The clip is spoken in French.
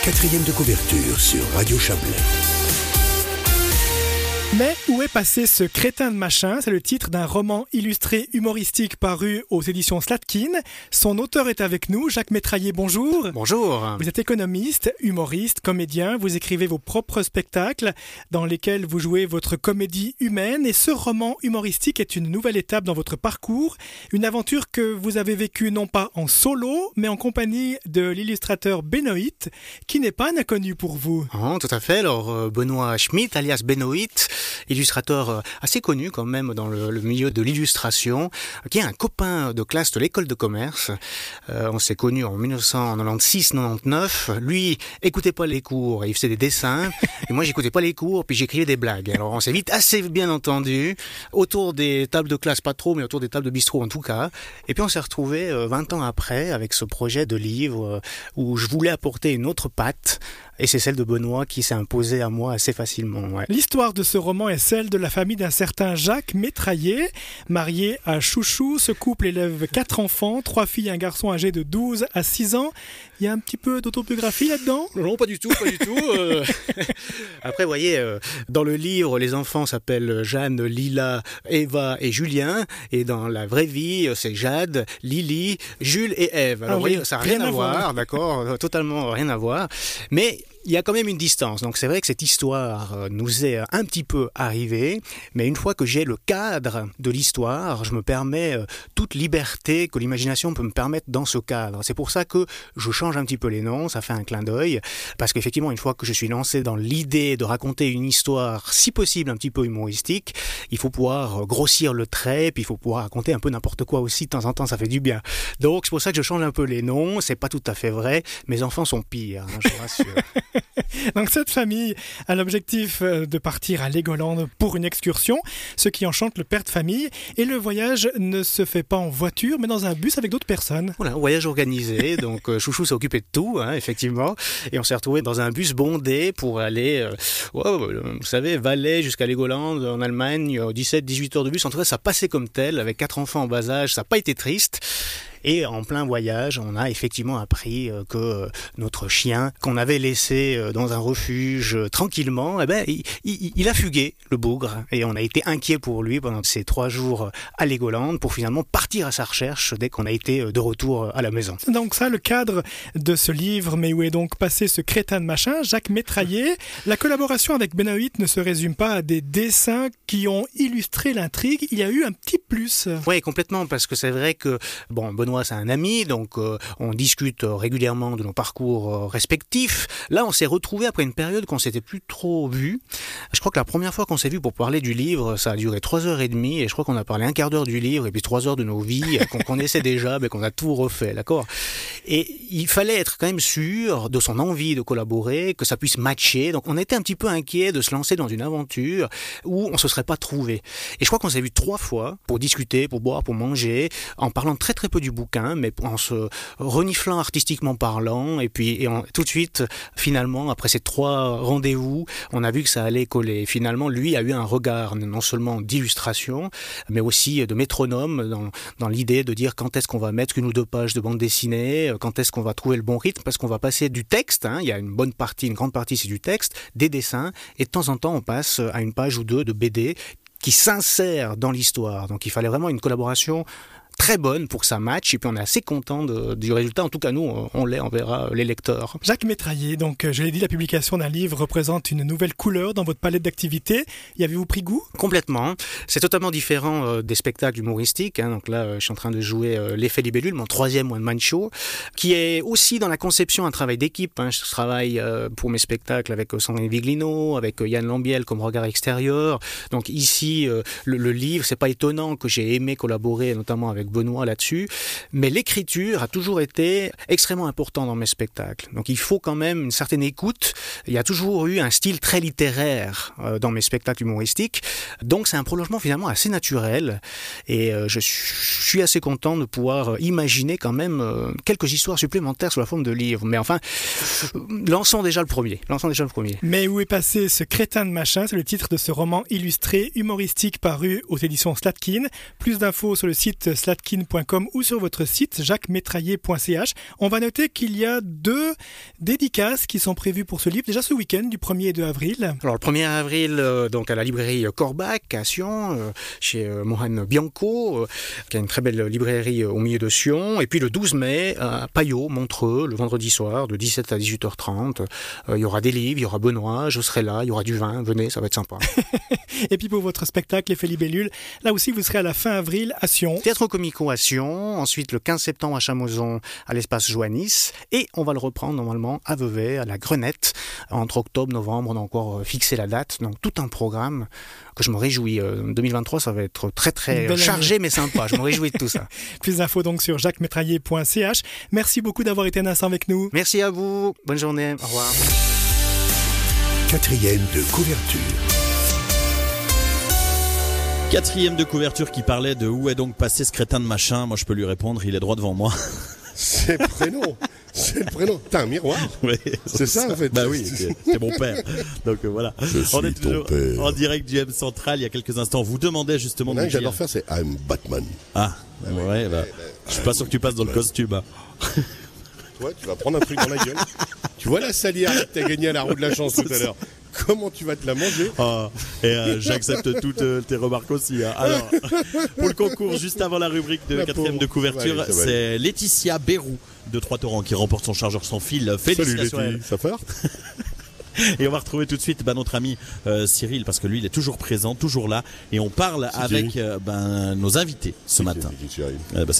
Quatrième de couverture sur Radio Chablais. Mais où est passé ce crétin de machin? C'est le titre d'un roman illustré humoristique paru aux éditions Slatkin. Son auteur est avec nous, Jacques Métraillé, bonjour. Bonjour. Vous êtes économiste, humoriste, comédien, vous écrivez vos propres spectacles dans lesquels vous jouez votre comédie humaine et ce roman humoristique est une nouvelle étape dans votre parcours, une aventure que vous avez vécue non pas en solo, mais en compagnie de l'illustrateur Benoît, qui n'est pas un inconnu pour vous. Oh, tout à fait. Alors, Benoît Schmitt, alias Benoît, illustrateur assez connu quand même dans le milieu de l'illustration, qui est un copain de classe de l'école de commerce. On s'est connus en 1996-99. Lui écoutait pas les cours et il faisait des dessins. Et moi, j'écoutais pas les cours puis j'écrivais des blagues. Alors, on s'est vite assez bien entendu autour des tables de classe, pas trop, mais autour des tables de bistrot en tout cas. Et puis, on s'est retrouvés 20 ans après avec ce projet de livre où je voulais apporter une autre patte. Et c'est celle de Benoît qui s'est imposée à moi assez facilement. Ouais. L'histoire de ce roman est celle de la famille d'un certain Jacques Métraillé. Marié à Chouchou, ce couple élève 4 enfants, 3 filles et un garçon âgé de 12 à 6 ans. Il y a un petit peu d'autobiographie là-dedans ? Non, pas du tout. Après, vous voyez, dans le livre, les enfants s'appellent Jeanne, Lila, Eva et Julien. Et dans la vraie vie, c'est Jade, Lily, Jules et Ève. Alors, vous voyez, ça n'a rien à voir, d'accord ? Totalement rien à voir. Mais il y a quand même une distance. Donc c'est vrai que cette histoire nous est un petit peu arrivée, mais une fois que j'ai le cadre de l'histoire, je me permets toute liberté que l'imagination peut me permettre dans ce cadre. C'est pour ça que je change un petit peu les noms, ça fait un clin d'œil, parce qu'effectivement, une fois que je suis lancé dans l'idée de raconter une histoire, si possible un petit peu humoristique, il faut pouvoir grossir le trait, puis il faut pouvoir raconter un peu n'importe quoi aussi, de temps en temps, ça fait du bien. Donc c'est pour ça que je change un peu les noms, c'est pas tout à fait vrai, mes enfants sont pires, je vous rassure. Donc cette famille a l'objectif de partir à Legoland pour une excursion, ce qui enchante le père de famille. Et le voyage ne se fait pas en voiture, mais dans un bus avec d'autres personnes. Voilà, un voyage organisé. Donc Chouchou s'est occupé de tout, effectivement. Et on s'est retrouvés dans un bus bondé pour aller, vous savez, Valais jusqu'à Legoland en Allemagne, 17-18 heures de bus. En tout cas, ça passait comme tel, avec 4 enfants en bas âge, ça n'a pas été triste. Et en plein voyage, on a effectivement appris que notre chien, qu'on avait laissé dans un refuge tranquillement, il a fugué, le bougre. Et on a été inquiets pour lui pendant ces 3 jours à Legoland pour finalement partir à sa recherche dès qu'on a été de retour à la maison. Donc ça, le cadre de ce livre, mais où est donc passé ce crétin de machin, Jacques Métraillé. La collaboration avec Benoît ne se résume pas à des dessins qui ont illustré l'intrigue. Il y a eu un petit plus. Oui, complètement, parce que c'est vrai que, Benoît, c'est un ami, donc on discute régulièrement de nos parcours respectifs. Là, on s'est retrouvés après une période qu'on s'était plus trop vu. Je crois que la première fois qu'on s'est vu pour parler du livre, ça a duré 3h30 et je crois qu'on a parlé un quart d'heure du livre et puis 3 heures de nos vies qu'on connaissait déjà, mais qu'on a tout refait, d'accord ? Et il fallait être quand même sûr de son envie de collaborer, que ça puisse matcher. Donc on était un petit peu inquiet de se lancer dans une aventure où on se serait pas trouvé. Et je crois qu'on s'est vu 3 fois pour discuter, pour boire, pour manger, en parlant très très peu du bouquin, mais en se reniflant artistiquement parlant, et puis tout de suite, finalement, après ces 3 rendez-vous, on a vu que ça allait coller. Finalement, lui a eu un regard non seulement d'illustration, mais aussi de métronome, dans l'idée de dire quand est-ce qu'on va mettre 1 ou 2 pages de bande dessinée, quand est-ce qu'on va trouver le bon rythme, parce qu'on va passer du texte, il y a une grande partie c'est du texte, des dessins, et de temps en temps, on passe à 1 page ou 2 de BD qui s'insère dans l'histoire. Donc il fallait vraiment une collaboration très bonne pour que ça matche, et puis on est assez content du résultat. En tout cas, nous, on verra les lecteurs. Jacques Métraillé, donc je l'ai dit, la publication d'un livre représente une nouvelle couleur dans votre palette d'activités. Y avez-vous pris goût ? Complètement. C'est totalement différent des spectacles humoristiques. Donc là, je suis en train de jouer L'Effet Libellule, mon 3e one-man show, qui est aussi dans la conception un travail d'équipe. Je travaille pour mes spectacles avec Sandrine Viglino, avec Yann Lambiel comme regard extérieur. Donc ici, le livre, c'est pas étonnant que j'ai aimé collaborer, notamment avec Benoît là-dessus, mais l'écriture a toujours été extrêmement importante dans mes spectacles. Donc il faut quand même une certaine écoute. Il y a toujours eu un style très littéraire dans mes spectacles humoristiques, donc c'est un prolongement finalement assez naturel, et je suis assez content de pouvoir imaginer quand même quelques histoires supplémentaires sous la forme de livres. Mais enfin, lançons déjà le premier. Mais où est passé ce crétin de machin ? C'est le titre de ce roman illustré humoristique paru aux éditions Slatkin. Plus d'infos sur le site slatkin.com. statkin.com ou sur votre site jacquesmétrailler.ch. On va noter qu'il y a 2 dédicaces qui sont prévues pour ce livre, déjà ce week-end du 1er et 2 avril. Alors le 1er avril, donc à la librairie Corbac à Sion, chez Mohan Bianco, qui a une très belle librairie au milieu de Sion. Et puis le 12 mai à Payot, Montreux, le vendredi soir, de 17 à 18h30. Il y aura des livres, il y aura Benoît, je serai là, il y aura du vin, venez, ça va être sympa. Et puis pour votre spectacle Effet Libellule, là aussi vous serez à la fin avril à Sion. Théâtre Comico à Sion, ensuite le 15 septembre à Chamoison, à l'espace Joannis, et on va le reprendre normalement à Vevey, à la Grenette, entre octobre, novembre, on a encore fixé la date, donc tout un programme que je me réjouis. 2023, ça va être très très chargé mais sympa, je me réjouis de tout ça. Plus d'infos donc sur jacquesmétrailler.ch. Merci beaucoup d'avoir été un instant avec nous. Merci à vous, bonne journée, au revoir. 4e de couverture. 4e de couverture qui parlait de où est donc passé ce crétin de machin. Moi je peux lui répondre, il est droit devant moi. C'est le prénom. C'est le prénom. T'as un miroir. Oui, c'est ça en fait. Bah oui, c'est mon père. Donc voilà. On est toujours en direct du M Central. Il y a quelques instants, on vous demandait justement de j'adore faire, c'est I'm Batman. Ah, ouais, bah, je suis pas sûr que tu passes dans le costume. Hein. Toi, tu vas prendre un truc dans la gueule. Tu vois la salière que t'as gagnée à la roue de la chance tout à l'heure. Comment tu vas te la manger? J'accepte toutes tes remarques aussi. Hein. Alors, pour le concours, juste avant la rubrique de 4e de couverture, c'est Laetitia Bérou de Trois-Torrents qui remporte son chargeur sans fil. Félicitations. Salut Laetitia, ça fait. Et on va retrouver tout de suite notre ami Cyril, parce que lui il est toujours présent, toujours là, et on parle avec nos invités ce matin. Cyril. C'est